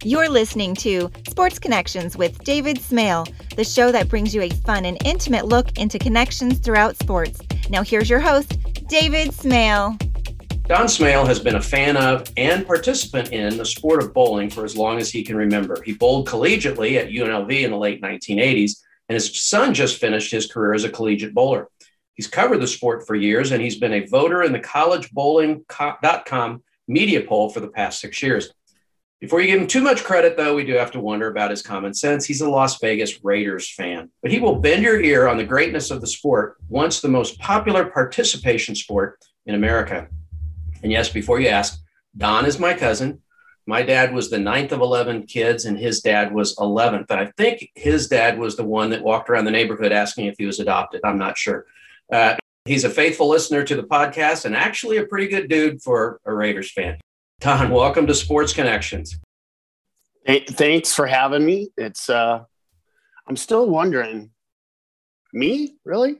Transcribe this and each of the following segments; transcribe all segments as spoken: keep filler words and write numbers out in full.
You're listening to Sports Connections with David Smale, the show that brings you a fun and intimate look into connections throughout sports. Now here's your host, David Smale. Don Smale has been a fan of and participant in the sport of bowling for as long as he can remember. He bowled collegiately at U N L V in the late nineteen eighties, and his son just finished his career as a collegiate bowler. He's covered the sport for years, and he's been a voter in the college bowling dot com media poll for the past six years. Before you give him too much credit, though, we do have to wonder about his common sense. He's a Las Vegas Raiders fan, but he will bend your ear on the greatness of the sport, once the most popular participation sport in America. And yes, before you ask, Don is my cousin. My dad was the ninth of eleven kids, and his dad was eleventh. And I think his dad was the one that walked around the neighborhood asking if he was adopted. I'm not sure. Uh, he's a faithful listener to the podcast and actually a pretty good dude for a Raiders fan. Don, welcome to Sports Connections. Hey, thanks for having me. It's uh, I'm still wondering, me, really?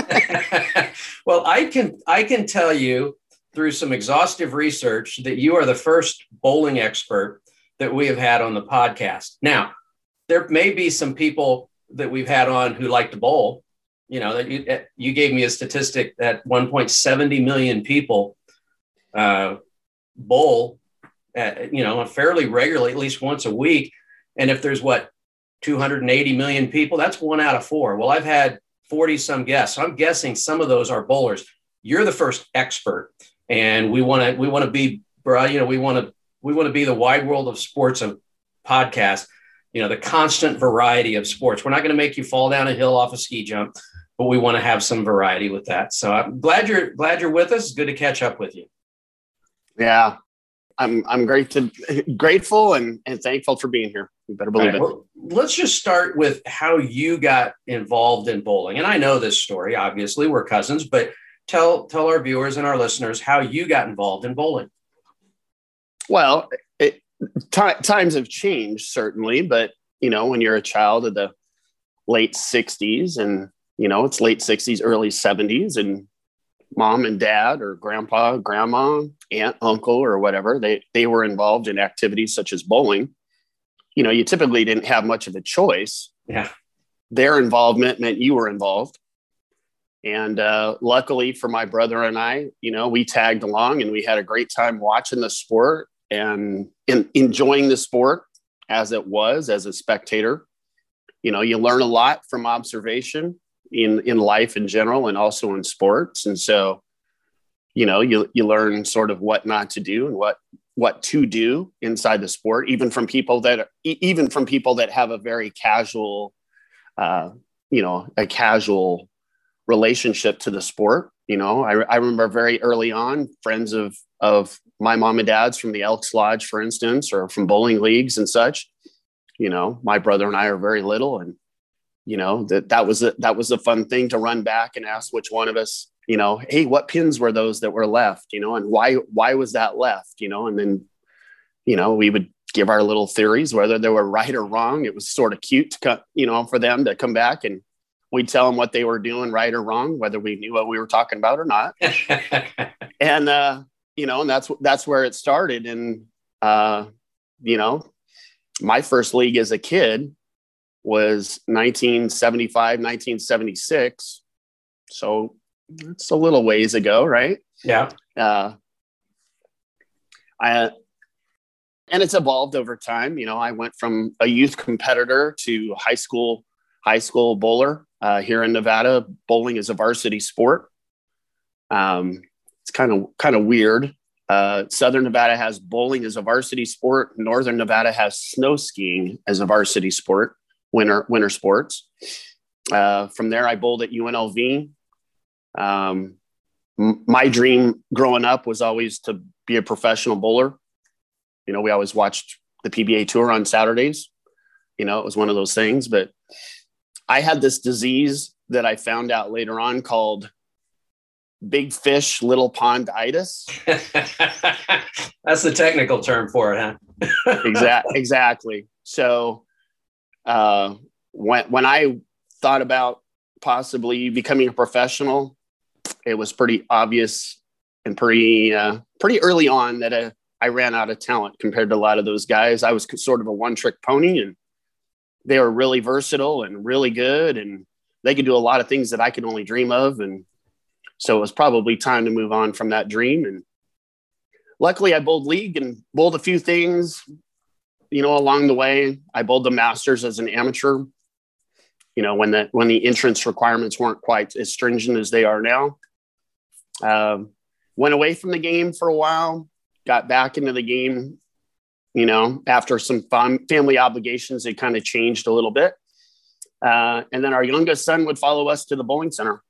Well, I can I can tell you through some exhaustive research that you are the first bowling expert that we have had on the podcast. Now, there may be some people that we've had on who like to bowl. You know, that you, you gave me a statistic that one point seven zero million people uh, bowl, at, you know, fairly regularly, at least once a week. And if there's what, two hundred eighty million people, that's one out of four. Well, I've had forty some guests. So I'm guessing some of those are bowlers. You're the first expert, and we want to, we want to be, you know, we want to, we want to be the wide world of sports of podcast, you know, the constant variety of sports. We're not going to make you fall down a hill off a ski jump, but we want to have some variety with that. So I'm glad you're glad you're with us. It's good to catch up with you. Yeah, I'm I'm great to, grateful and, and thankful for being here. You better believe right, it. Well, let's just start with how you got involved in bowling. And I know this story, obviously, we're cousins, but tell tell our viewers and our listeners how you got involved in bowling. Well, it, t- times have changed, certainly, but, you know, when you're a child of the late sixties and, you know, it's late sixties, early seventies, and mom and dad or grandpa, grandma, aunt, uncle, or whatever, they, they were involved in activities such as bowling. You know, you typically didn't have much of a choice. Yeah. Their involvement meant you were involved. And uh, luckily for my brother and I, you know, we tagged along and we had a great time watching the sport and in, enjoying the sport as it was, as a spectator. You know, you learn a lot from observation in, in life in general and also in sports. And so, you know, you, you learn sort of what not to do and what, what to do inside the sport, even from people that, even from people that have a very casual, uh, you know, a casual relationship to the sport. You know, I, I remember very early on, friends of, of my mom and dad's from the Elks Lodge, for instance, or from bowling leagues and such. You know, my brother and I are very little, and, you know, that, that was a, that was a fun thing to run back and ask which one of us, you know, hey, what pins were those that were left, you know, and why, why was that left, you know, and then, you know, we would give our little theories, whether they were right or wrong. It was sort of cute to come, you know, for them to come back and we'd tell them what they were doing right or wrong, whether we knew what we were talking about or not. and, uh, you know, and that's, that's where it started. And, uh, you know, my first league as a kid was nineteen seventy-five, nineteen seventy-six. So it's a little ways ago, right? Yeah. Uh, I, and it's evolved over time. You know, I went from a youth competitor to high school, high school bowler. Uh, here in Nevada, bowling is a varsity sport. Um, it's kind of kind of weird. Uh, Southern Nevada has bowling as a varsity sport. Northern Nevada has snow skiing as a varsity sport, winter winter sports. Uh, from there, I bowled at U N L V. Um, m- my dream growing up was always to be a professional bowler. You know, we always watched the P B A Tour on Saturdays. You know, it was one of those things, but I had this disease that I found out later on called big fish, little pond-itis. That's the technical term for it, huh? exactly. Exactly. So uh, when, when I thought about possibly becoming a professional, it was pretty obvious and pretty, uh, pretty early on that a, I ran out of talent compared to a lot of those guys. I was sort of a one trick pony, and they were really versatile and really good. And they could do a lot of things that I could only dream of. And so it was probably time to move on from that dream. And luckily I bowled league and bowled a few things, you know, along the way. I bowled the Masters as an amateur, you know, when the, when the entrance requirements weren't quite as stringent as they are now. Um, went away from the game for a while, got back into the game, you know, after some fun family obligations, it kind of changed a little bit. Uh, and then our youngest son would follow us to the bowling center.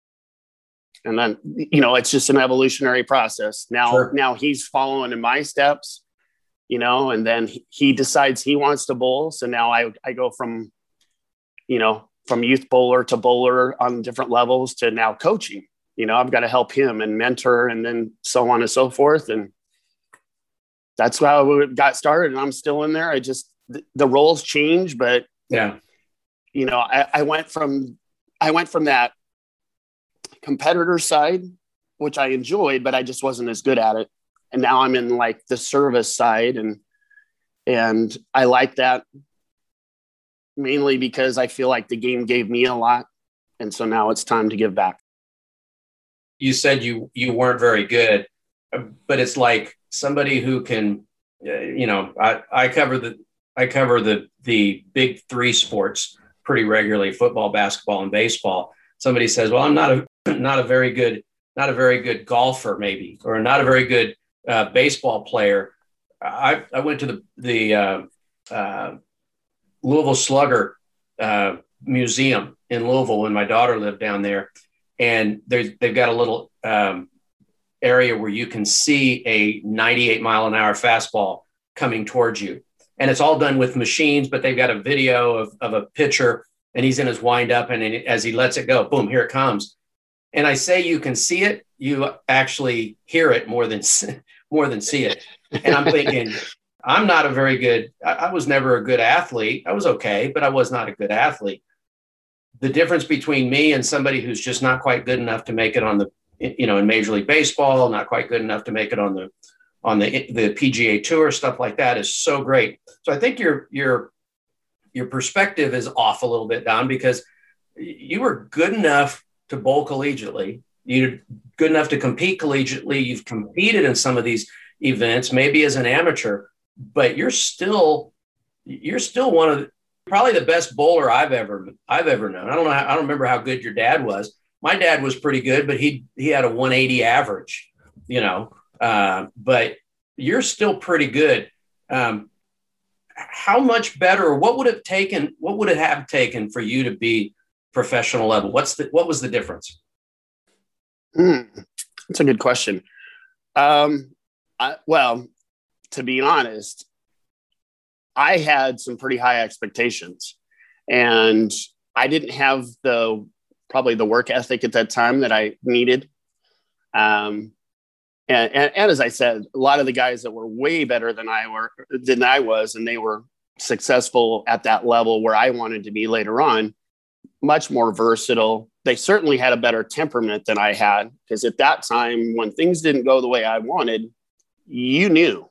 And then, you know, it's just an evolutionary process. Now, sure. now he's following in my steps, you know, and then he, he decides he wants to bowl. So now I, I go from, you know, from youth bowler to bowler on different levels to now coaching. You know, I've got to help him and mentor and then so on and so forth. And that's how we got started. And I'm still in there. I just, the, the roles change, but yeah, you know, I, I went from, I went from that competitor side, which I enjoyed, but I just wasn't as good at it. And now I'm in like the service side, and, and I like that mainly because I feel like the game gave me a lot. And so now it's time to give back. You said you, you weren't very good, but it's like somebody who can, uh, you know, I, I cover the, I cover the, the big three sports pretty regularly: football, basketball, and baseball. Somebody says, well, I'm not a, not a very good, not a very good golfer, maybe, or not a very good uh, baseball player. I, I went to the, the uh, uh, Louisville Slugger uh, Museum in Louisville when my daughter lived down there. And they've got a little um, area where you can see a ninety-eight mile an hour fastball coming towards you. And it's all done with machines, but they've got a video of, of a pitcher, and he's in his wind up, and as he lets it go, boom, here it comes. And I say you can see it, you actually hear it more than more than see it. And I'm thinking, I'm not a very good, I, I was never a good athlete. I was okay, but I was not a good athlete. The difference between me and somebody who's just not quite good enough to make it on the, you know, in Major League Baseball, not quite good enough to make it on the, on the, the P G A Tour, stuff like that is so great. So I think your, your, your perspective is off a little bit, Don, because you were good enough to bowl collegiately. You're good enough to compete collegiately. You've competed in some of these events, maybe as an amateur, but you're still, you're still one of the, probably the best bowler I've ever, I've ever known. I don't know. I don't remember how good your dad was. My dad was pretty good, but he, he had a one eighty average, you know, uh, but you're still pretty good. Um, how much better, or what would it taken, what would it have taken for you to be professional level? What's the, what was the difference? Mm, that's a good question. Um, I, well, to be honest, I had some pretty high expectations, and I didn't have the, probably the work ethic at that time that I needed. Um, and, and, and as I said, a lot of the guys that were way better than I were, than I was, and they were successful at that level where I wanted to be later on, much more versatile. They certainly had a better temperament than I had, because at that time, when things didn't go the way I wanted, you knew.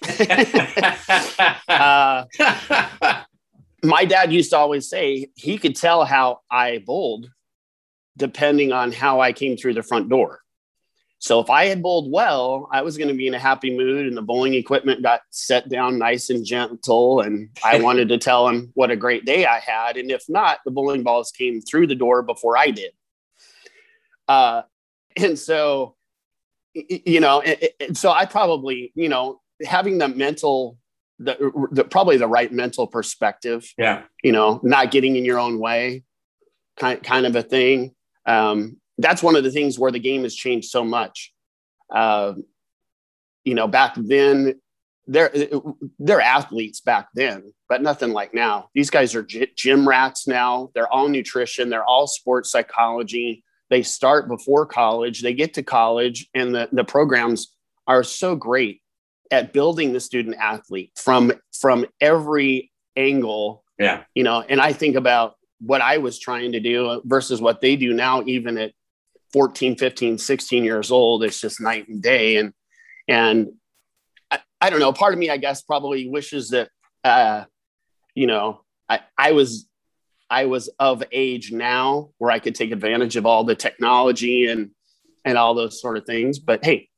uh, my dad used to always say he could tell how I bowled depending on how I came through the front door. So if I had bowled well, I was going to be in a happy mood, and the bowling equipment got set down nice and gentle, and I wanted to tell him what a great day I had. And if not, the bowling balls came through the door before I did. Uh, and so, you know, it, it, so I probably, you know, having the mental, the, the probably the right mental perspective, yeah, you know, not getting in your own way, kind kind of a thing. Um, that's one of the things where the game has changed so much. Uh, you know, back then, they're they're athletes back then, but nothing like now. These guys are g- gym rats now. They're all nutrition. They're all sports psychology. They start before college. They get to college, and the, the programs are so great at building the student athlete from, from every angle. Yeah. You know, and I think about what I was trying to do versus what they do now, even at fourteen, fifteen, sixteen years old. It's just night and day. And, and I, I don't know. Part of me, I guess, probably wishes that, uh, you know, I, I was, I was of age now where I could take advantage of all the technology and, and all those sort of things. But hey,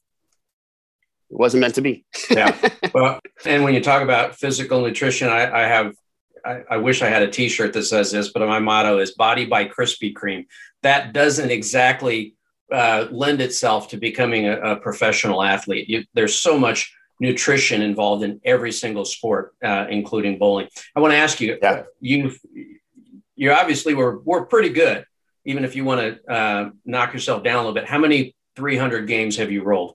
it wasn't meant to be. Yeah. Well, and when you talk about physical nutrition, I, I have, I, I wish I had a t-shirt that says this, but my motto is Body by Krispy Kreme. That doesn't exactly uh, lend itself to becoming a, a professional athlete. You, there's so much nutrition involved in every single sport, uh, including bowling. I want to ask you, yeah. you you obviously were, were pretty good, even if you want to uh, knock yourself down a little bit. How many three hundred games have you rolled?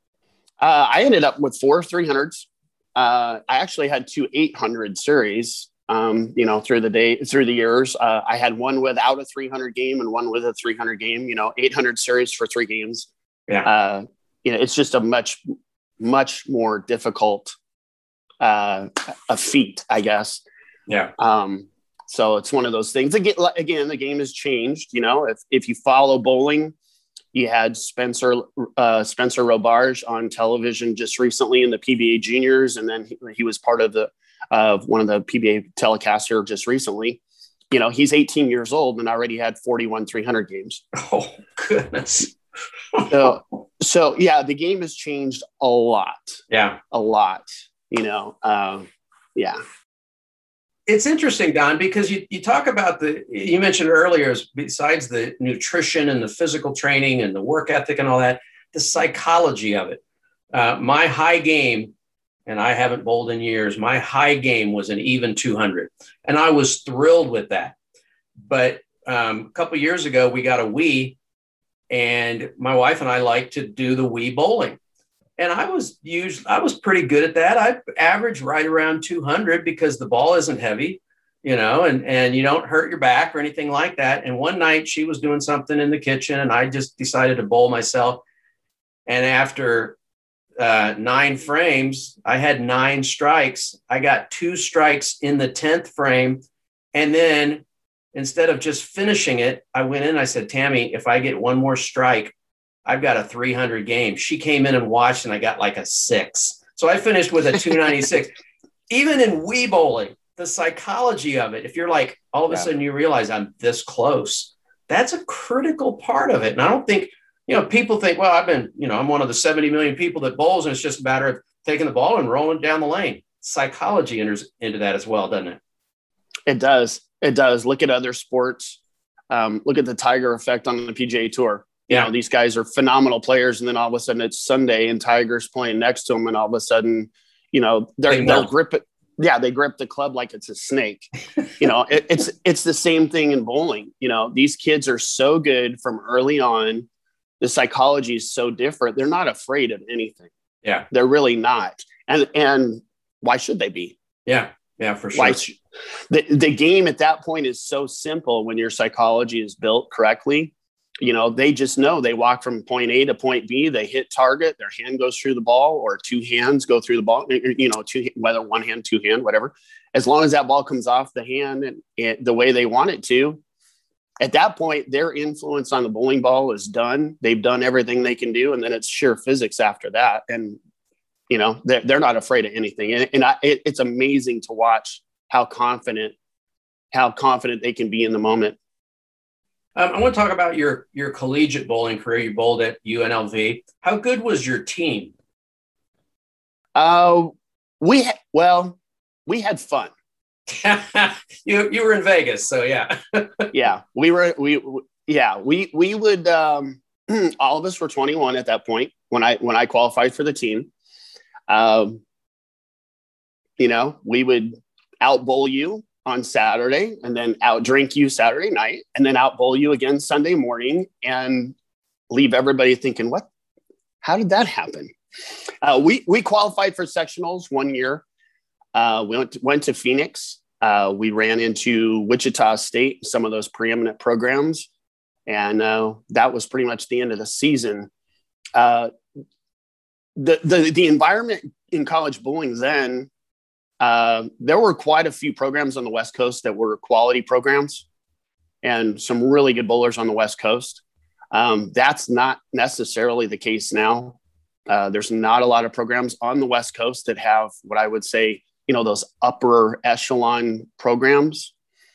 Uh, I ended up with four three hundreds. Uh, I actually had two eight hundred series, um, you know, through the day, through the years. Uh, I had one without a three hundred game and one with a three hundred game, you know, eight hundred series for three games. Yeah. Uh, you know, it's just a much, much more difficult uh, a feat, I guess. Yeah. Um, so it's one of those things. Again, again, the game has changed. You know, if, if you follow bowling, you had Spencer uh, Spencer Robarge on television just recently in the P B A Juniors, and then he, he was part of the of uh, one of the P B A telecasts here just recently. You know, he's eighteen years old and already had forty-one three hundred games. Oh goodness! so, so yeah, the game has changed a lot. Yeah, a lot. You know, um, yeah. It's interesting, Don, because you, you talk about the, you mentioned earlier, besides the nutrition and the physical training and the work ethic and all that, the psychology of it. Uh, my high game, and I haven't bowled in years, my high game was an even two hundred. And I was thrilled with that. But um, a couple of years ago, we got a Wii, and my wife and I like to do the Wii bowling. And I was usually, I was pretty good at that. I averaged right around two hundred because the ball isn't heavy, you know, and, and you don't hurt your back or anything like that. And one night she was doing something in the kitchen and I just decided to bowl myself. And after uh, nine frames, I had nine strikes. I got two strikes in the tenth frame. And then instead of just finishing it, I went in and I said, Tammy, if I get one more strike, I've got a three hundred game. She came in and watched and I got like a six. So I finished with a two ninety-six. Even in Wii bowling, the psychology of it, if you're like, all of a yeah. sudden you realize I'm this close, that's a critical part of it. And I don't think, you know, people think, well, I've been, you know, I'm one of the seventy million people that bowls and it's just a matter of taking the ball and rolling down the lane. Psychology enters into that as well, doesn't it? It does. It does. Look at other sports. Um, look at the Tiger effect on the P G A Tour. You yeah. know, these guys are phenomenal players. And then all of a sudden it's Sunday and Tiger's playing next to them. And all of a sudden, you know, they're, they they'll grip it. Yeah. They grip the club like it's a snake. You know, it, it's, it's the same thing in bowling. You know, these kids are so good from early on. The psychology is so different. They're not afraid of anything. Yeah. They're really not. And, and why should they be? Yeah. Yeah, for sure. Why sh- the, the game at that point is so simple when your psychology is built correctly. You know, they just know they walk from point A to point B, they hit target, their hand goes through the ball or two hands go through the ball, you know, two, whether one hand, two hand, whatever. As long as that ball comes off the hand and it, the way they want it to, at that point, their influence on the bowling ball is done. They've done everything they can do. And then it's sheer physics after that. And, you know, they're, they're not afraid of anything. And, and I, it, it's amazing to watch how confident, how confident they can be in the moment. Um, I want to talk about your, your collegiate bowling career. You bowled at U N L V. How good was your team? Uh, we, ha- well, we had fun. you, you were in Vegas. So yeah. yeah, we were, we, we, yeah, we, we would, um, all of us were twenty-one at that point when I, when I qualified for the team. Um, you know, we would out bowl you on Saturday and then out drink you Saturday night and then out bowl you again Sunday morning and leave everybody thinking, what, how did that happen? Uh, we, we qualified for sectionals one year. Uh, we went to, went to Phoenix. Uh, we ran into Wichita State, some of those preeminent programs. And uh, that was pretty much the end of the season. Uh, the, the, the environment in college bowling then, Uh, there were quite a few programs on the West Coast that were quality programs and some really good bowlers on the West Coast. Um, that's not necessarily the case now. Uh, there's not a lot of programs on the West Coast that have what I would say, you know, those upper echelon programs.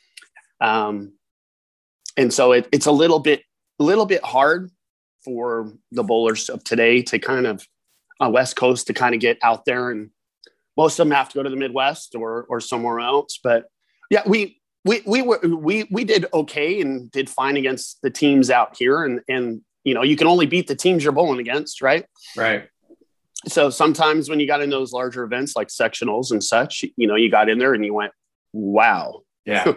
Um, and so it, it's a little bit, a little bit hard for the bowlers of today to kind of on uh, West Coast to kind of get out there, and most of them have to go to the Midwest or or somewhere else. But yeah, we we we were we we did okay and did fine against the teams out here, and and you know you can only beat the teams you're bowling against, right? Right. So sometimes when you got in those larger events like sectionals and such, you know, you got in there and you went, wow. Yeah.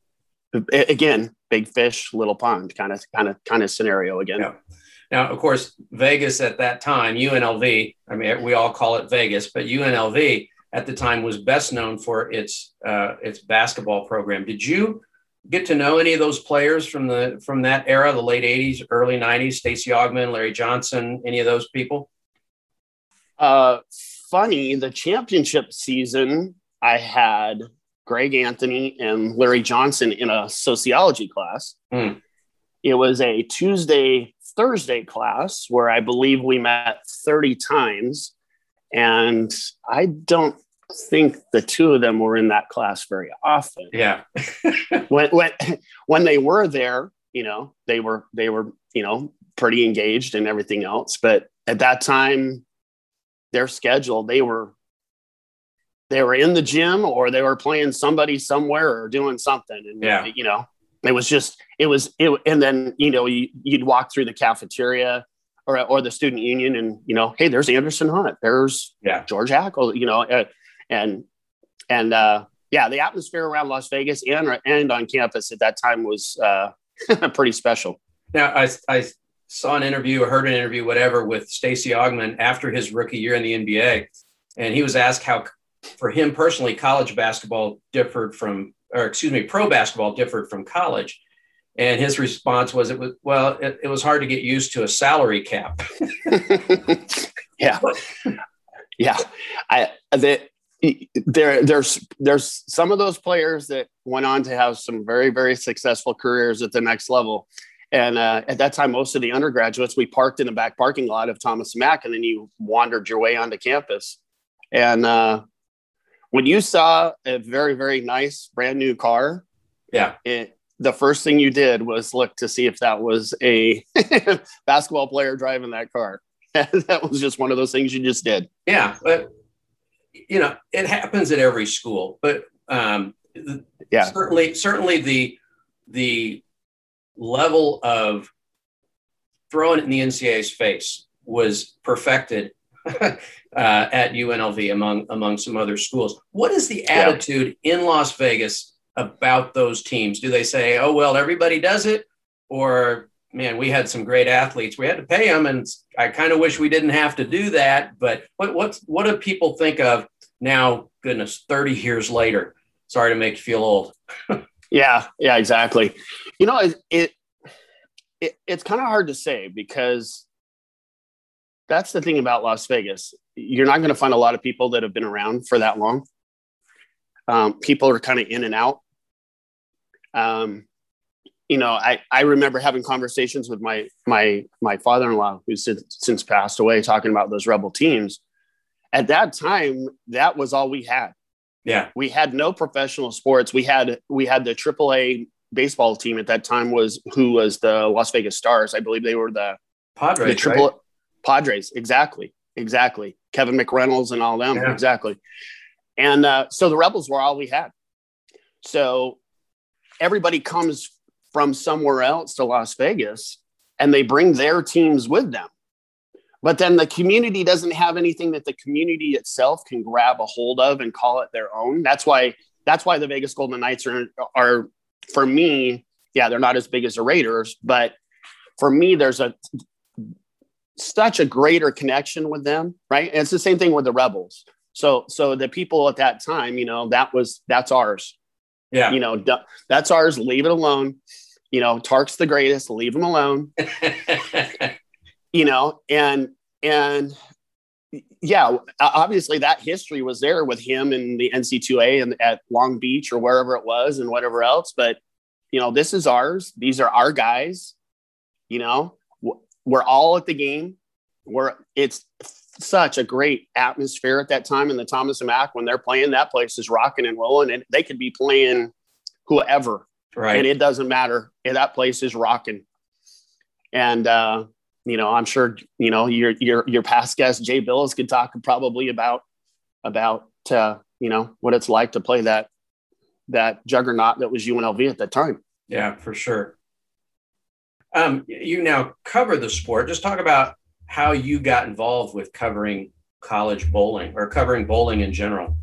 Again, big fish, little pond kind of, kind of, kind of scenario again. Yeah. Now, of course, Vegas at that time, U N L V, I mean, we all call it Vegas, but U N L V at the time was best known for its, uh, its basketball program. Did you get to know any of those players from the, from that era, the late eighties, early nineties, Stacey Augmon, Larry Johnson, any of those people? Uh, funny, the championship season, I had Greg Anthony and Larry Johnson in a sociology class. Mm. It was a Tuesday, Thursday class where I believe we met thirty times. And I don't think the two of them were in that class very often. Yeah. when, when, when they were there, you know, they were, they were, you know, pretty engaged and everything else. But at that time, their schedule, they were, they were in the gym or they were playing somebody somewhere or doing something. And, yeah. you know, it was just, it was, it, and then, you know, you, you'd walk through the cafeteria or, or the student union and, you know, hey, there's Anderson Hunt, there's yeah. George Hackle, you know, uh, and, and, uh, yeah, the atmosphere around Las Vegas and, and on campus at that time was, uh, pretty special. Now, I, I saw an interview or heard an interview, whatever, with Stacey Augmon after his rookie year in the N B A. And he was asked how, for him personally, college basketball differed from, or excuse me, pro basketball differed from college. And his response was, it was, well, it, it was hard to get used to a salary cap. yeah. Yeah. I, that, there, there's, there's some of those players that went on to have some very, very successful careers at the next level. And uh, at that time, most of the undergraduates, we parked in the back parking lot of Thomas Mack, and then you wandered your way onto campus. And uh, when you saw a very, very nice brand new car, yeah, it, the first thing you did was look to see if that was a basketball player driving that car. That was just one of those things you just did. Yeah, but you know, it happens at every school. But um, yeah, certainly, certainly the the level of throwing it in the N C double A's face was perfected uh, at U N L V among among some other schools. What is the attitude yeah. in Las Vegas about those teams? Do they say, oh, well, everybody does it? Or, man, we had some great athletes. We had to pay them, and I kind of wish we didn't have to do that. But what what's, what do people think of now, goodness, thirty years later? Sorry to make you feel old. Yeah, yeah, exactly. You know, it, it, it it's kind of hard to say because that's the thing about Las Vegas. You're not going to find a lot of people that have been around for that long. Um, people are kind of in and out. Um, you know, I, I remember having conversations with my, my, my father-in-law who's since, since passed away, talking about those Rebel teams. At that time, that was all we had. Yeah. We had no professional sports. We had, we had the triple A baseball team at that time was who was the Las Vegas Stars. I believe they were the Padres, the triple right? Padres. Exactly. Exactly. Kevin McReynolds and all them. Yeah. Exactly. And uh, so the Rebels were all we had. So everybody comes from somewhere else to Las Vegas and they bring their teams with them. But then the community doesn't have anything that the community itself can grab a hold of and call it their own. That's why, that's why the Vegas Golden Knights are, are for me, yeah, they're not as big as the Raiders, but for me, there's a such a greater connection with them. Right. And it's the same thing with the Rebels. So, so the people at that time, you know, that was, that's ours. Yeah. You know, that's ours. Leave it alone. You know, Tark's the greatest. Leave him alone. You know, and, and yeah, obviously that history was there with him in the N C double A and at Long Beach or wherever it was and whatever else. But, you know, this is ours. These are our guys. You know, we're all at the game. We're, it's such a great atmosphere at that time in the Thomas and Mack. When they're playing, that place is rocking and rolling, and they could be playing whoever, right? And it doesn't matter. That place is rocking. And, uh, you know, I'm sure, you know, your, your, your past guest, Jay Billis, could talk probably about, about, uh, you know, what it's like to play that, that juggernaut that was U N L V at that time. Yeah, for sure. Um, you now cover the sport. Just talk about how you got involved with covering college bowling or covering bowling in general.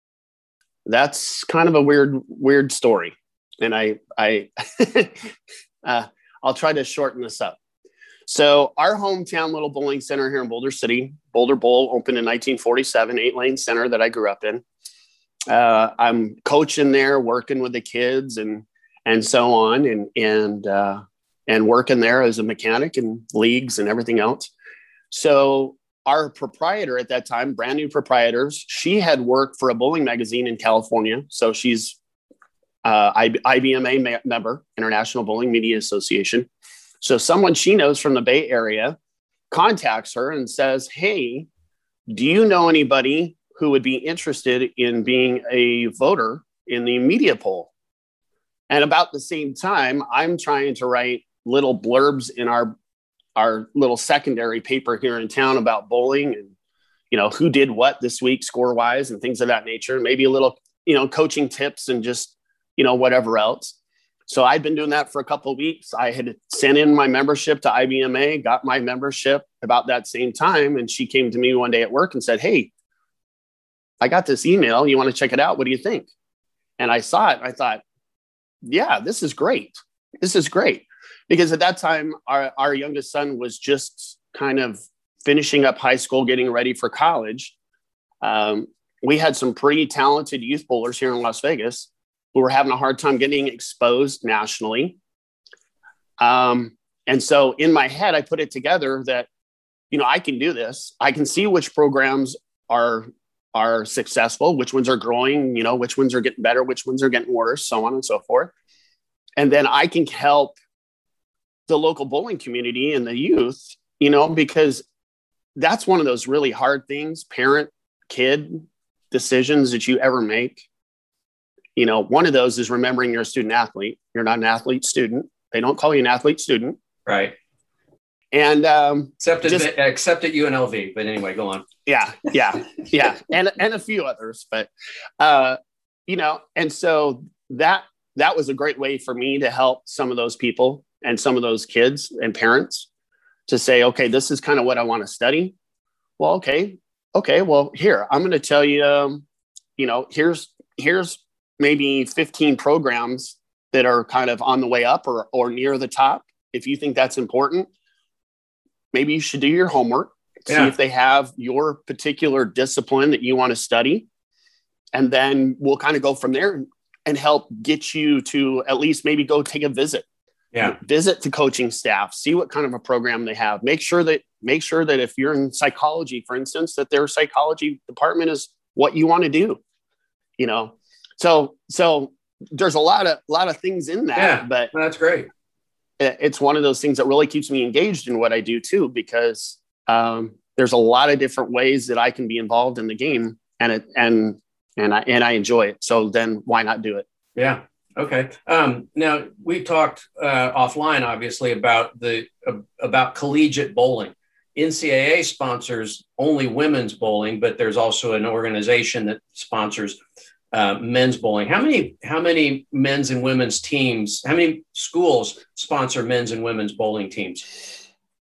That's kind of a weird, weird story. And I, I, uh, I'll try to shorten this up. So our hometown little bowling center here in Boulder City, Boulder Bowl, opened in nineteen forty-seven, eight lane center that I grew up in. Uh, I'm coaching there, working with the kids and, and so on. And, and, uh, and working there as a mechanic and leagues and everything else. So our proprietor at that time, brand new proprietors, she had worked for a bowling magazine in California. So she's uh, I B M A member, International Bowling Media Association. So someone she knows from the Bay Area contacts her and says, hey, do you know anybody who would be interested in being a voter in the media poll? And about the same time, I'm trying to write little blurbs in our our little secondary paper here in town about bowling and, you know, who did what this week score wise and things of that nature. Maybe a little, you know, coaching tips and just, you know, whatever else. So I'd been doing that for a couple of weeks. I had sent in my membership to I B M A, got my membership about that same time. And she came to me one day at work and said, hey, I got this email. You want to check it out? What do you think? And I saw it. I thought, yeah, this is great. This is great. Because at that time, our, our youngest son was just kind of finishing up high school, getting ready for college. Um, we had some pretty talented youth bowlers here in Las Vegas who were having a hard time getting exposed nationally. Um, and so in my head, I put it together that, you know, I can do this. I can see which programs are, are successful, which ones are growing, you know, which ones are getting better, which ones are getting worse, so on and so forth. And then I can help the local bowling community and the youth, you know, because that's one of those really hard things, parent, kid decisions that you ever make. You know, one of those is remembering you're a student athlete. You're not an athlete student. They don't call you an athlete student. Right. And um, except at, just, except at U N L V. But anyway, go on. Yeah. Yeah. Yeah. and, and a few others, but, uh, you know, and so that, that was a great way for me to help some of those people and some of those kids and parents to say, okay, this is kind of what I want to study. Well, okay. Okay. Well, here, I'm going to tell you, um, you know, here's, here's maybe fifteen programs that are kind of on the way up or, or near the top. If you think that's important, maybe you should do your homework, yeah. see if they have your particular discipline that you want to study. And then we'll kind of go from there and help get you to at least maybe go take a visit. Yeah. Visit the coaching staff, see what kind of a program they have. Make sure that make sure that if you're in psychology, for instance, that their psychology department is what you want to do. You know, so so there's a lot of lot of things in that. Yeah, but that's great. It's one of those things that really keeps me engaged in what I do too, because um, there's a lot of different ways that I can be involved in the game, and it and and I and I enjoy it. So then why not do it? Yeah. Okay. Um, now we talked uh, offline, obviously, about the uh, about collegiate bowling. N C double A sponsors only women's bowling, but there's also an organization that sponsors uh, men's bowling. How many how many men's and women's teams? How many schools sponsor men's and women's bowling teams?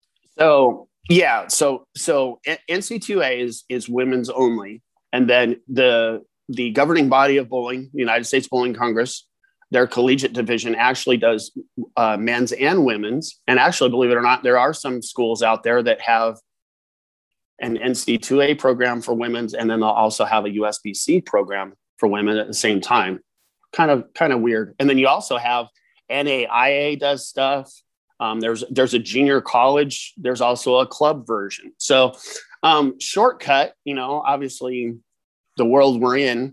So yeah, so so N C double A is is women's only, and then the the governing body of bowling, the United States Bowling Congress, their collegiate division actually does uh, men's and women's. And actually, believe it or not, there are some schools out there that have an N C double A program for women's, and then they'll also have a U S B C program for women at the same time. Kind of, kind of weird. And then you also have N A I A does stuff. Um, there's there's a junior college. There's also a club version. So um, shortcut, you know, obviously the world we're in,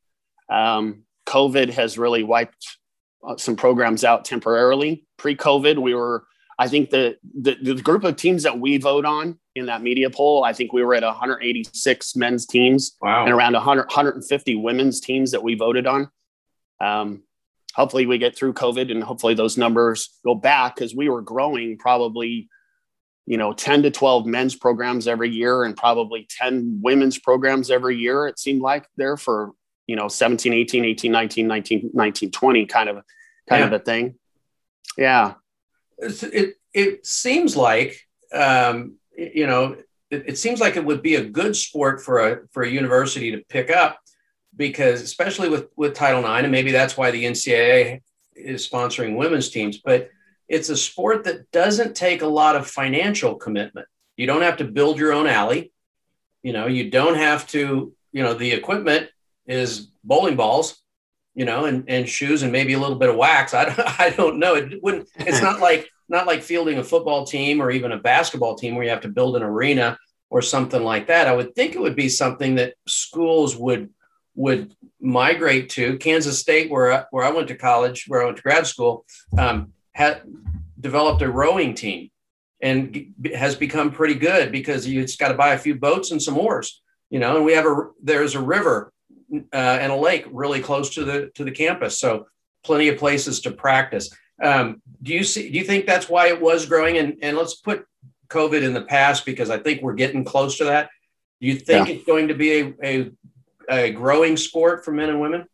um, COVID has really wiped some programs out temporarily. Pre-COVID, we were, I think the, the, the group of teams that we vote on in that media poll. I think we were at one hundred eighty-six men's teams wow. and around one hundred, one hundred fifty women's teams that we voted on. Um, hopefully we get through COVID and hopefully those numbers go back, because we were growing probably, you know, ten to twelve men's programs every year and probably ten women's programs every year. It seemed like there for, you know, seventeen, eighteen, eighteen, nineteen, nineteen, nineteen, twenty kind of, kind yeah. of a thing. Yeah. It, it seems like, um, you know, it, it seems like it would be a good sport for a, for a university to pick up, because especially with, with Title nine, and maybe that's why the N C double A is sponsoring women's teams, but it's a sport that doesn't take a lot of financial commitment. You don't have to build your own alley. You know, you don't have to, you know, the equipment is bowling balls, you know, and, and shoes and maybe a little bit of wax. I don't, I don't know. It wouldn't, it's not like, not like fielding a football team or even a basketball team where you have to build an arena or something like that. I would think it would be something that schools would, would migrate to. Kansas State, where I, where I went to college, where I went to grad school, um, had developed a rowing team and g- has become pretty good, because you just got to buy a few boats and some oars, you know, and we have a, there's a river uh, and a lake really close to the, to the campus. So plenty of places to practice. Um, do you see, do you think that's why it was growing? And, and let's put COVID in the past, because I think we're getting close to that. Do you think yeah. it's going to be a, a, a growing sport for men and women?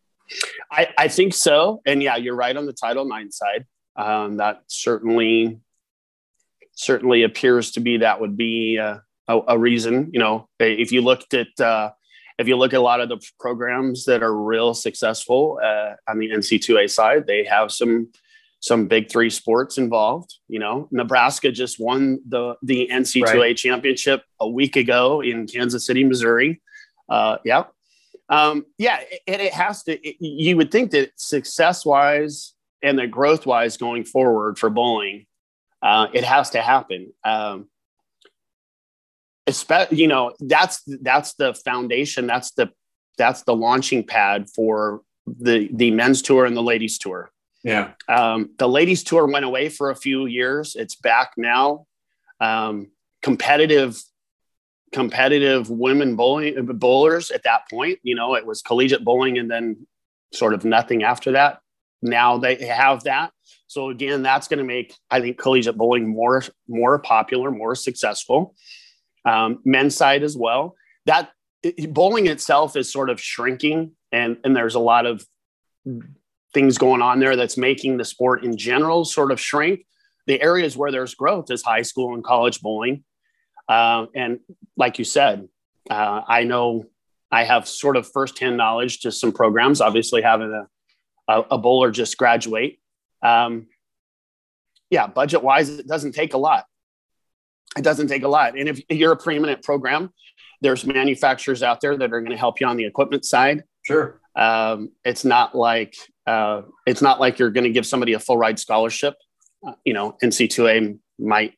I, I think so. And yeah, you're right on the Title nine side. Um, that certainly, certainly appears to be, that would be uh, a, a reason. You know, if you looked at, uh, if you look at a lot of the programs that are real successful uh, on the N C double A side, they have some, some big three sports involved. You know, Nebraska just won the, the N C double A right. championship a week ago in Kansas City, Missouri. Uh, yeah. Um, yeah. And it has to, it, you would think that success wise and the growth wise going forward for bowling, uh, it has to happen. Um, especially, you know, that's, that's the foundation. That's the, that's the launching pad for the, the men's tour and the ladies tour. Yeah. Um, the ladies tour went away for a few years. It's back now. Um, competitive, competitive women bowling bowlers at that point, you know, it was collegiate bowling and then sort of nothing after that. Now they have that. So again, that's going to make, I think, collegiate bowling more, more popular, more successful. Um, men's side as well. That it, bowling itself is sort of shrinking, and, and there's a lot of things going on there that's making the sport in general sort of shrink. The areas where there's growth is high school and college bowling. Uh, and like you said, uh, I know I have sort of firsthand knowledge to some programs, obviously having a, a, a bowler just graduate. Um, yeah, budget wise, it doesn't take a lot. It doesn't take a lot. And if you're a preeminent program, there's manufacturers out there that are going to help you on the equipment side. Sure. Um, it's not like, uh, it's not like you're going to give somebody a full ride scholarship. Uh, you know, N C double A might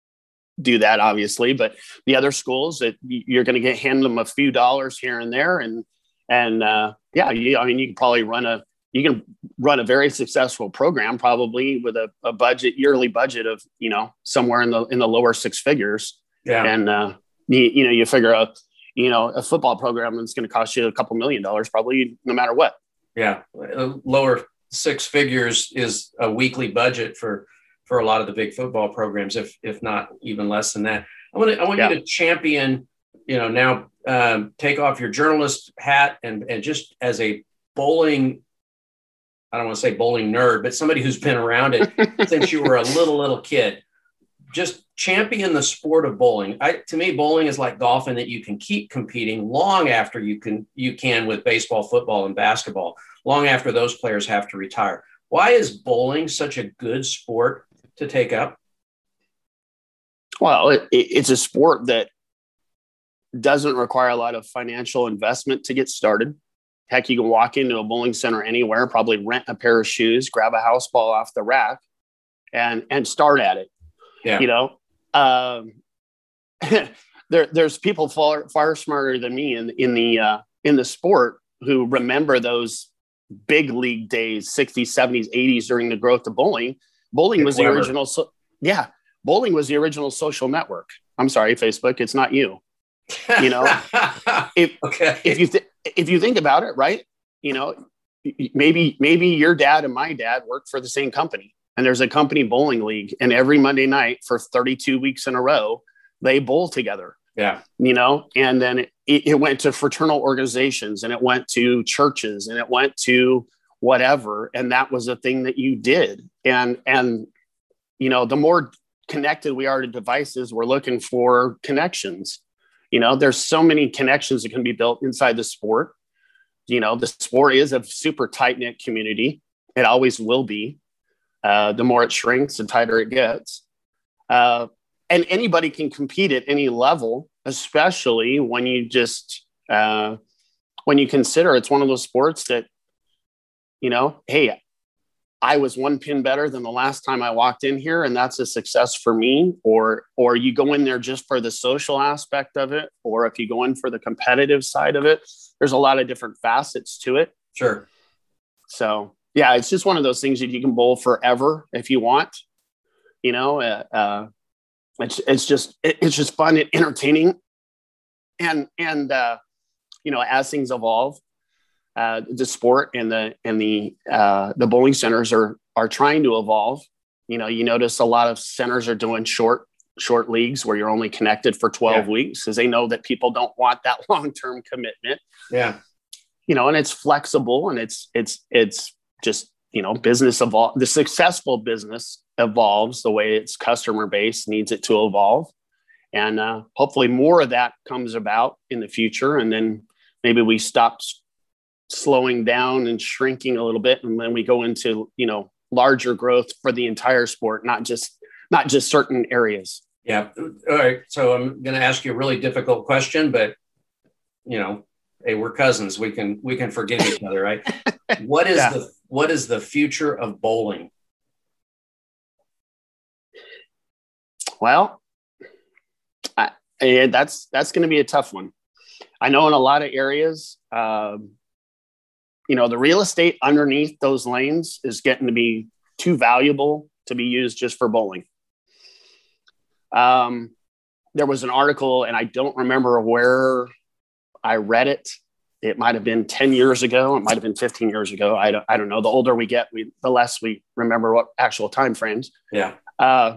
do that, obviously, but the other schools that you're going to get hand them a few dollars here and there. And, and, uh, yeah, you, I mean, you can probably run a, you can run a very successful program, probably with a, a budget, yearly budget of, you know, somewhere in the, in the lower six figures. Yeah. And, uh, you, you know, you figure out, you know, a football program that's going to cost you a couple million dollars, probably no matter what. Yeah. Lower six figures is a weekly budget for, for a lot of the big football programs, if, if not even less than that. I want to, I want yeah. you to champion, you know, now um, take off your journalist hat and, and just as a bowling, I don't want to say bowling nerd, but somebody who's been around it since you were a little, little kid, just champion the sport of bowling. I, to me, bowling is like golf in that you can keep competing long after you can, you can with baseball, football, and basketball, long after those players have to retire. Why is bowling such a good sport to take up? Well, it, it's a sport that doesn't require a lot of financial investment to get started. Heck, you can walk into a bowling center anywhere, probably rent a pair of shoes, grab a house ball off the rack, and and start at it. Yeah. You know, um, there there's people far far smarter than me in in the uh, in the sport who remember those big league days, sixties, seventies, eighties during the growth of bowling. Bowling was the original. So, yeah, bowling was the original social network. I'm sorry, Facebook, it's not you. You know, if okay. if you th- if you think about it, right? You know, maybe maybe your dad and my dad work for the same company, and there's a company bowling league, and every Monday night for thirty-two weeks in a row, they bowl together. Yeah. You know, and then it, it went to fraternal organizations, and it went to churches, and it went to whatever, and that was a thing that you did. And and you know, the more connected we are to devices, we're looking for connections. You know, there's so many connections that can be built inside the sport. You know, the sport is a super tight-knit community. It always will be. Uh, the more it shrinks, the tighter it gets. Uh, and anybody can compete at any level, especially when you just, uh, when you consider it's one of those sports that, you know, hey, I was one pin better than the last time I walked in here, and that's a success for me. Or, or you go in there just for the social aspect of it, or if you go in for the competitive side of it, there's a lot of different facets to it. Sure. So yeah, it's just one of those things that you can bowl forever if you want. You know, uh, uh, it's it's just it, it's just fun and entertaining, and and uh, you know, as things evolve. Uh, the sport and the and the uh, the bowling centers are are trying to evolve. You know, you notice a lot of centers are doing short short leagues where you're only connected for twelve yeah. weeks because they know that people don't want that long term commitment. Yeah, you know, and it's flexible and it's it's it's just you know business evolve. The successful business evolves the way its customer base needs it to evolve, and uh, hopefully more of that comes about in the future, and then maybe we stop slowing down and shrinking a little bit, and then we go into you know larger growth for the entire sport, not just not just certain areas. Yeah. All right. So I'm going to ask you a really difficult question, but you know, hey, we're cousins. We can we can forgive each other, right? What is yeah. the what is the future of bowling? Well, I, and that's that's going to be a tough one. I know in a lot of areas. Um, You know, the real estate underneath those lanes is getting to be too valuable to be used just for bowling. Um, there was an article, and I don't remember where I read it. It might have been ten years ago. It might have been fifteen years ago. I don't, I don't know. The older we get, we, the less we remember what actual time frames. Yeah. Uh,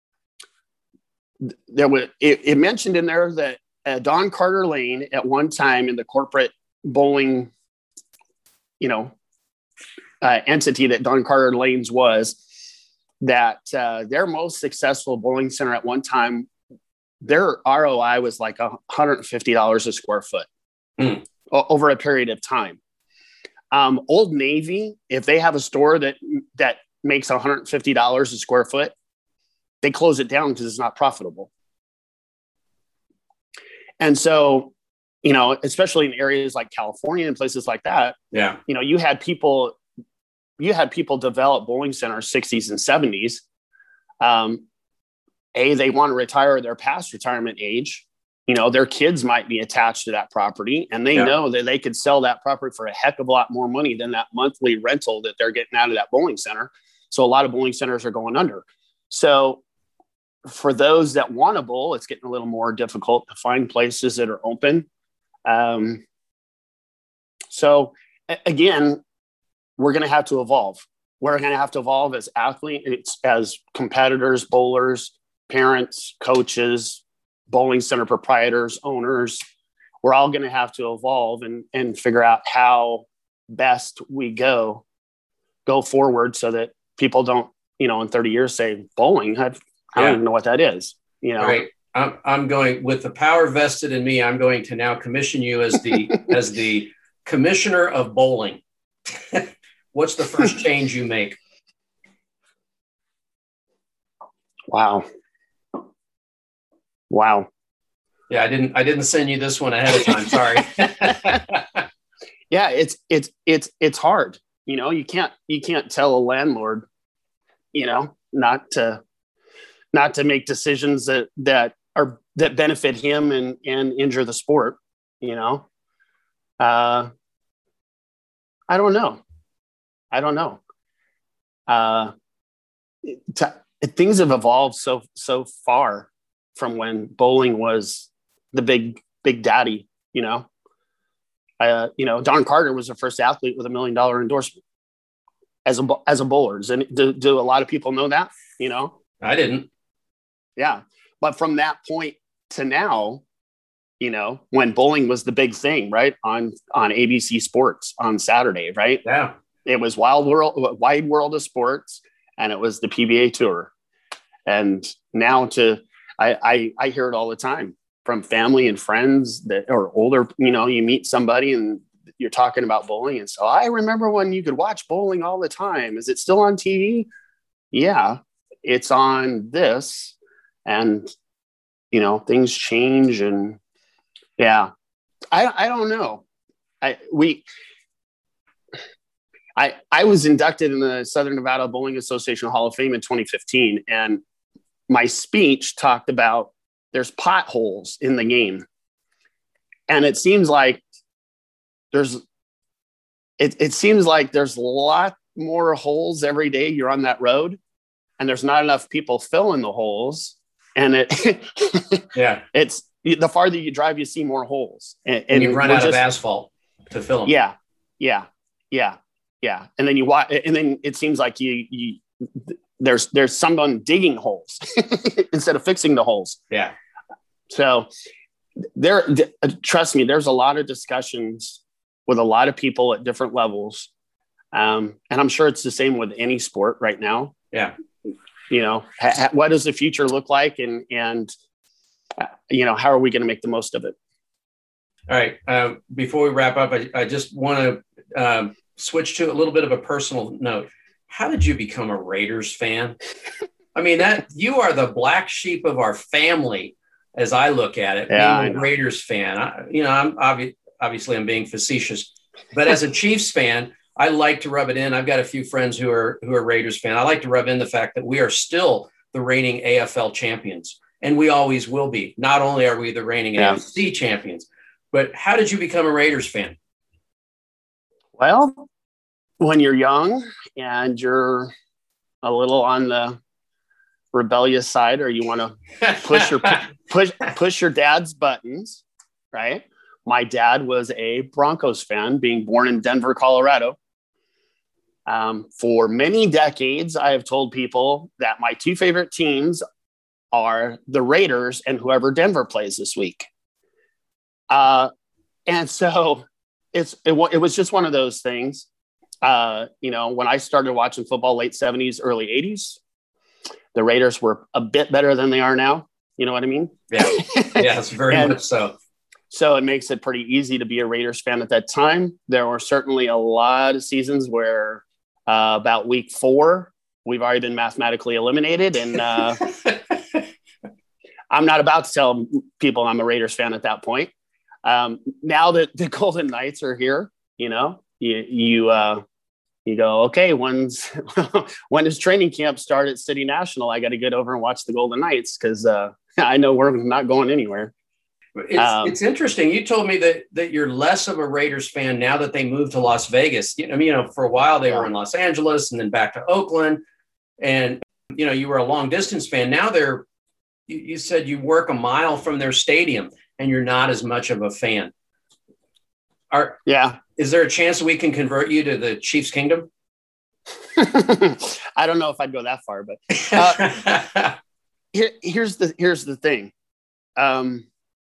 there was, it, it mentioned in there that uh, Don Carter Lane at one time in the corporate bowling you know, uh, entity that Don Carter Lanes was, that uh, their most successful bowling center at one time, their R O I was like one hundred fifty dollars a square foot mm. o- over a period of time. Um, Old Navy, if they have a store that that makes one hundred fifty dollars a square foot, they close it down because it's not profitable. And so, you know, especially in areas like California and places like that, yeah, you know, you had people, you had people develop bowling centers sixties and seventies. Um, a, they want to retire their past retirement age. You know, their kids might be attached to that property, and they yeah. know that they could sell that property for a heck of a lot more money than that monthly rental that they're getting out of that bowling center. So a lot of bowling centers are going under. So for those that want to bowl, it's getting a little more difficult to find places that are open. Um, so again, we're going to have to evolve. We're going to have to evolve as athletes, as competitors, bowlers, parents, coaches, bowling center proprietors, owners. We're all going to have to evolve and, and figure out how best we go, go forward so that people don't, you know, in thirty years say bowling. I've, I don't yeah. even know what that is, you know? All right. I'm, I'm going with the power vested in me. I'm going to now commission you as the as the commissioner of bowling. What's the first change you make? Wow. Wow. Yeah, I didn't I didn't send you this one ahead of time. Sorry. Yeah, it's it's it's it's hard. You know, you can't you can't tell a landlord, you know, not to not to make decisions that that are that benefit him and and injure the sport, you know. Uh I don't know. I don't know. Uh to, it, things have evolved so, so far from when bowling was the big, big daddy, you know, uh, you know, Don Carter was the first athlete with a million dollar endorsement as a, as a bowler. And do, do a lot of people know that, you know? I didn't. Yeah. But from that point to now, you know, when bowling was the big thing, right? On, on A B C Sports on Saturday, right? Yeah. It was wild world, wide world of sports. And it was the P B A tour. And now to, I, I, I hear it all the time from family and friends that are older, you know, you meet somebody and you're talking about bowling. And so I remember when you could watch bowling all the time. Is it still on T V? Yeah, it's on this. And, you know, things change. And yeah, I, I don't know. I, we, I, I was inducted in the Southern Nevada Bowling Association Hall of Fame in twenty fifteen. And my speech talked about there's potholes in the game. And it seems like there's, it, it seems like there's a lot more holes every day you're on that road, and there's not enough people filling the holes. And it, yeah, it's the farther you drive, you see more holes, and, and, and you run out just, of asphalt to fill them. Yeah. Yeah. Yeah. Yeah. And then you watch, and then it seems like you, you, there's, there's someone digging holes instead of fixing the holes. Yeah. So there, trust me, there's a lot of discussions with a lot of people at different levels. Um, and I'm sure it's the same with any sport right now. Yeah. You know, ha- what does the future look like? And, and, uh, you know, how are we going to make the most of it? All right. Uh, before we wrap up, I, I just want to uh, switch to a little bit of a personal note. How did you become a Raiders fan? I mean, that you are the black sheep of our family, as I look at it. Yeah, being a Raiders fan, I, you know, I'm obvi- obviously I'm being facetious, but as a Chiefs fan, I like to rub it in. I've got a few friends who are who are Raiders fan. I like to rub in the fact that we are still the reigning A F L champions, and we always will be. Not only are we the reigning yeah. A F C champions, but how did you become a Raiders fan? Well, when you're young and you're a little on the rebellious side, or you want to push your push push your dad's buttons, right? My dad was a Broncos fan, being born in Denver, Colorado. Um, for many decades, I have told people that my two favorite teams are the Raiders and whoever Denver plays this week. Uh, and so it's it, it was just one of those things. Uh, you know, when I started watching football, late seventies, early eighties, the Raiders were a bit better than they are now. You know what I mean? Yeah, yes, very and, much so. So it makes it pretty easy to be a Raiders fan at that time. There were certainly a lot of seasons where uh, about week four, we've already been mathematically eliminated. And uh, I'm not about to tell people I'm a Raiders fan at that point. Um, now that the Golden Knights are here, you know, you, you, uh, you go, okay, when's, when does training camp start at City National? I got to get over and watch the Golden Knights because uh, I know we're not going anywhere. It's, um, it's interesting. You told me that that you're less of a Raiders fan now that they moved to Las Vegas. I mean, you know, for a while they yeah. were in Los Angeles and then back to Oakland, and you know, you were a long distance fan. Now they're, you, you said you work a mile from their stadium, and you're not as much of a fan. Are yeah? Is there a chance we can convert you to the Chiefs Kingdom? I don't know if I'd go that far, but uh, here, here's the here's the thing. Um,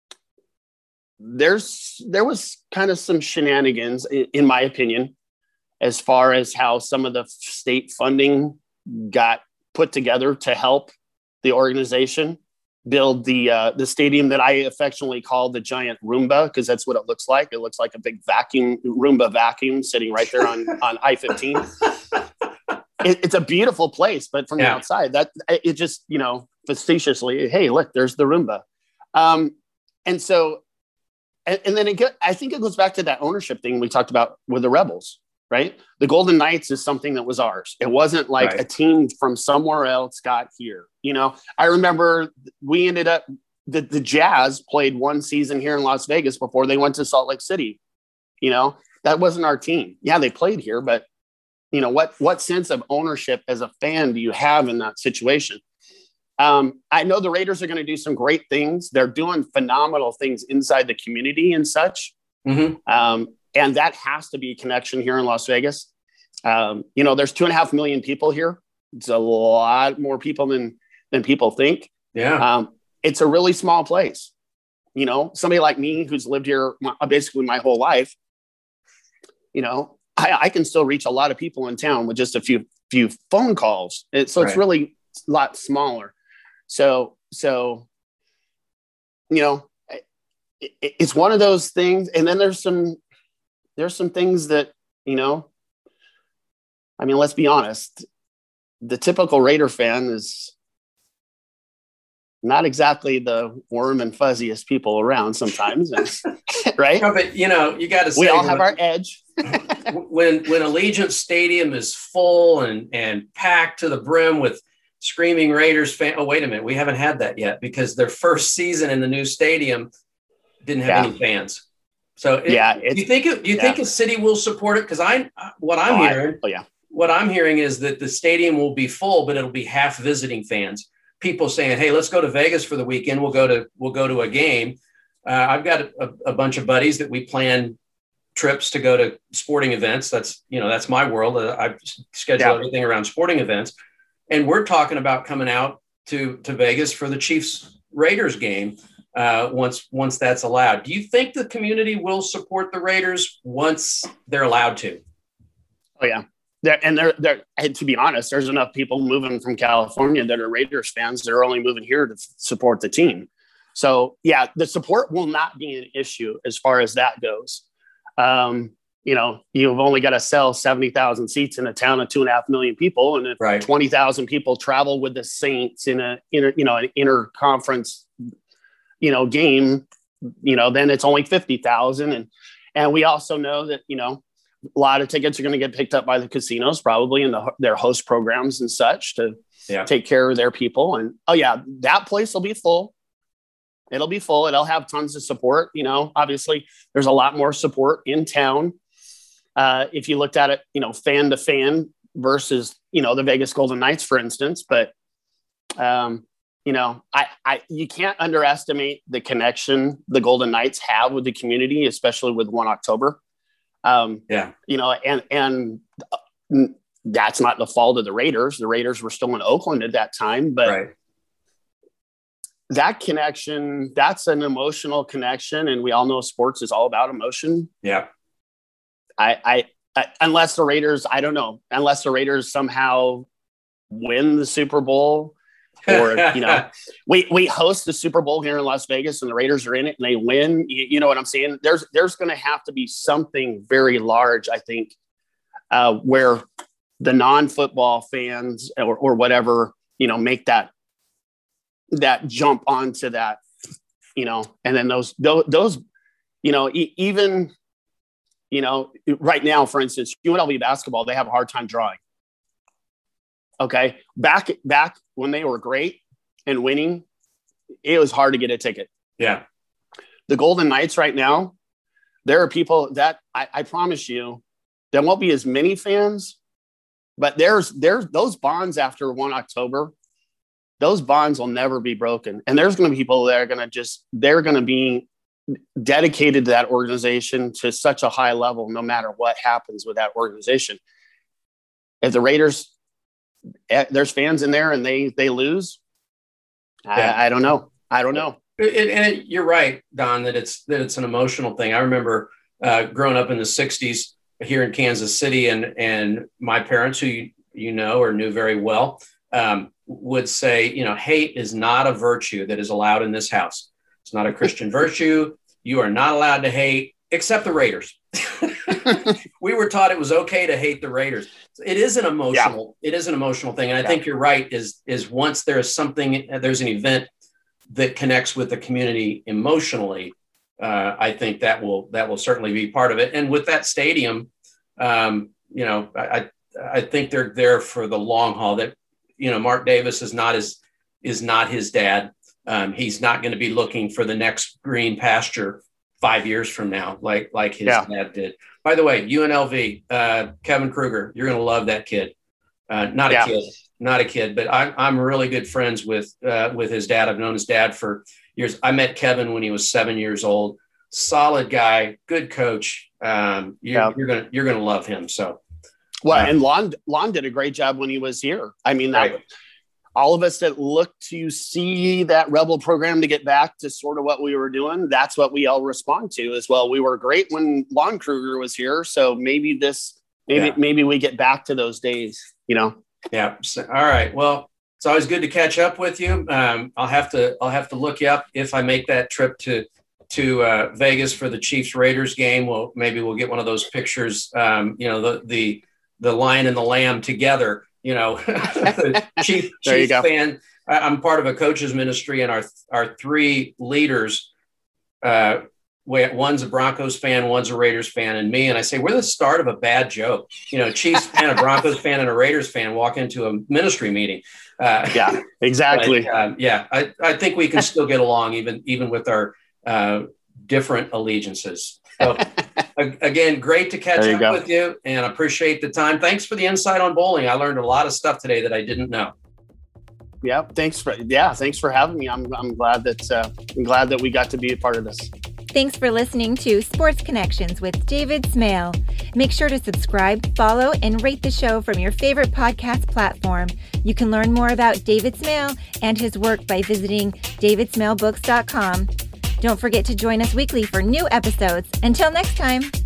There's there was kind of some shenanigans, in, in my opinion, as far as how some of the state funding got put together to help the organization build the uh, the stadium that I affectionately call the giant Roomba, because that's what it looks like. It looks like a big vacuum Roomba vacuum sitting right there on, on I fifteen. It, it's a beautiful place, but from yeah. the outside, that it just, you know, facetiously, hey, look, there's the Roomba. Um, and so. And, and then it get, I think it goes back to that ownership thing we talked about with the Rebels, right? The Golden Knights is something that was ours. It wasn't like right. a team from somewhere else got here. You know, I remember we ended up, the, the Jazz played one season here in Las Vegas before they went to Salt Lake City. You know, that wasn't our team. Yeah, they played here, but you know, what, what sense of ownership as a fan do you have in that situation? Um, I know the Raiders are going to do some great things. They're doing phenomenal things inside the community and such. Mm-hmm. Um, and that has to be a connection here in Las Vegas. Um, you know, there's two and a half million people here. It's a lot more people than, than people think. Yeah. Um, it's a really small place. You know, somebody like me who's lived here my, basically my whole life, you know, I, I can still reach a lot of people in town with just a few, few phone calls. It, so Right. it's really a lot smaller. So, so, you know, it, it's one of those things. And then there's some, there's some things that, you know, I mean, let's be honest. The typical Raider fan is not exactly the warm and fuzziest people around sometimes, right? No, but you know, you got to say we all when, have our edge. when when Allegiant Stadium is full and and packed to the brim with screaming Raiders fan. Oh, wait a minute, we haven't had that yet because their first season in the new stadium didn't have Yeah. any fans. So it, yeah, do you think it, do you yeah. think a city will support it? Because I what I'm oh, hearing, I, oh yeah, what I'm hearing is that the stadium will be full, but it'll be half visiting fans. People saying, "Hey, let's go to Vegas for the weekend. We'll go to we'll go to a game." Uh, I've got a, a bunch of buddies that we plan trips to go to sporting events. That's you know that's my world. Uh, I schedule Yeah. everything around sporting events, and we're talking about coming out to to Vegas for the Chiefs Raiders game uh, once once that's allowed. Do you think the community will support the Raiders once they're allowed to? oh yeah. There, and there, there. And to be honest, there's enough people moving from California that are Raiders fans. They're only moving here to support the team. So yeah, the support will not be an issue as far as that goes. Um, you know, you've only got to sell seventy thousand seats in a town of two and a half million people. And if Right. twenty thousand people travel with the Saints in a, in a, you know, an inter-conference, you know, game, you know, then it's only fifty thousand. And, and we also know that, you know, a lot of tickets are going to get picked up by the casinos, probably in the, their host programs and such to Yeah. take care of their people. And, oh yeah, that place will be full. It'll be full. It'll have tons of support. You know, obviously there's a lot more support in town. Uh, if you looked at it, you know, fan to fan versus, you know, the Vegas Golden Knights, for instance, but, um, you know, I, I, you can't underestimate the connection the Golden Knights have with the community, especially with one October. Um, Yeah. you know, and, and that's not the fault of the Raiders. The Raiders were still in Oakland at that time, but Right. that connection, that's an emotional connection. And we all know sports is all about emotion. Yeah. I, I, I unless the Raiders, I don't know, unless the Raiders somehow win the Super Bowl or, you know, we, we host the Super Bowl here in Las Vegas and the Raiders are in it and they win. You, you know what I'm saying? There's, there's going to have to be something very large, I think, uh, where the non-football fans or, or whatever, you know, make that, that jump onto that, you know, and then those, those, those you know, e- even, you know, right now, for instance, U N L V basketball, they have a hard time drawing. Okay. Back, back when they were great and winning, it was hard to get a ticket. Yeah. The Golden Knights right now, there are people that I, I promise you, there won't be as many fans, but there's, there's those bonds after one October, those bonds will never be broken. And there's going to be people that are going to just, they're going to be dedicated to that organization to such a high level, no matter what happens with that organization. If the Raiders, there's fans in there and they, they lose. Yeah. I, I don't know. I don't know. It, and it, you're right, Don, that it's, that it's an emotional thing. I remember uh, growing up in the sixties here in Kansas City and, and my parents who, you, you know, or knew very well, um, would say, you know, hate is not a virtue that is allowed in this house. It's not a Christian virtue. You are not allowed to hate, except the Raiders. We were taught it was okay to hate the Raiders. It is an emotional, yeah. it is an emotional thing. And I yeah. think you're right, is, is once there's something, there's an event that connects with the community emotionally, uh, I think that will, that will certainly be part of it. And with that stadium, um, you know, I, I think they're there for the long haul. That, you know, Mark Davis is not his, is not his dad. Um, he's not going to be looking for the next green pasture five years from now, like like his yeah. dad did. By the way, U N L V, uh, Kevin Kruger, you're going to love that kid. Uh, not a yeah. kid, not a kid, but I'm I'm really good friends with uh, with his dad. I've known his dad for years. I met Kevin when he was seven years old. Solid guy, good coach. Um, you're, yeah. you're gonna you're gonna love him. So, well, uh, and Lon Lon did a great job when he was here. I mean, that, right. all of us that look to see that Rebel program to get back to sort of what we were doing, that's what we all respond to as well. We were great when Lon Kruger was here, so maybe this, maybe Yeah. maybe we get back to those days. You know. Yeah. So, all right. Well, it's always good to catch up with you. Um, I'll have to I'll have to look you up if I make that trip to to uh, Vegas for the Chiefs Raiders game. Well, maybe we'll get one of those pictures. Um, you know, the the the lion and the lamb together. You know, Chief Chief fan. I, I'm part of a coach's ministry, and our our three leaders. Uh, One's a Broncos fan, one's a Raiders fan, and me. And I say, we're the start of a bad joke. You know, Chiefs fan, a Broncos fan, and a Raiders fan walk into a ministry meeting. Uh, yeah, exactly. But, um, yeah, I, I think we can still get along, even even with our uh, different allegiances. So, again, great to catch up go. with you, and appreciate the time. Thanks for the insight on bowling. I learned a lot of stuff today that I didn't know. Yeah, thanks for yeah, thanks for having me. I'm I'm glad that uh, I'm glad that we got to be a part of this. Thanks for listening to Sports Connections with David Smale. Make sure to subscribe, follow, and rate the show from your favorite podcast platform. You can learn more about David Smale and his work by visiting david smale books dot com. Don't forget to join us weekly for new episodes. Until next time.